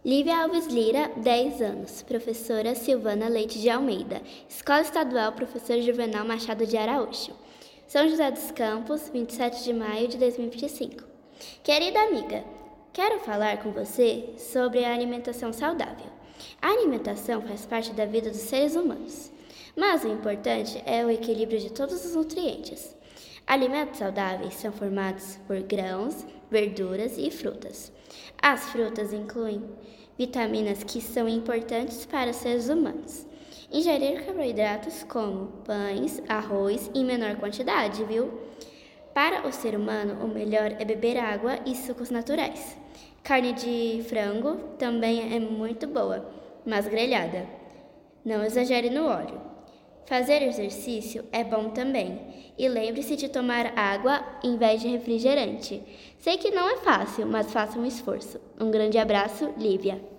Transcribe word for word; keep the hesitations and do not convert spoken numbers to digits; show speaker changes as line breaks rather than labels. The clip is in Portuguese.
Lívia Alves Lira, dez anos. Professora Silvana Leite de Almeida. Escola Estadual Professor Juvenal Machado de Araújo. São José dos Campos, vinte e sete de maio de dois mil e vinte e cinco. Querida amiga, quero falar com você sobre a alimentação saudável. A alimentação faz parte da vida dos seres humanos, mas o importante é o equilíbrio de todos os nutrientes. Alimentos saudáveis são formados por grãos, verduras e frutas. As frutas incluem vitaminas que são importantes para os seres humanos. Ingerir carboidratos como pães, arroz em menor quantidade, viu? Para o ser humano, o melhor é beber água e sucos naturais. Carne de frango também é muito boa, mas grelhada. Não exagere no óleo. Fazer exercício é bom também. E lembre-se de tomar água em vez de refrigerante. Sei que não é fácil, mas faça um esforço. Um grande abraço, Lívia.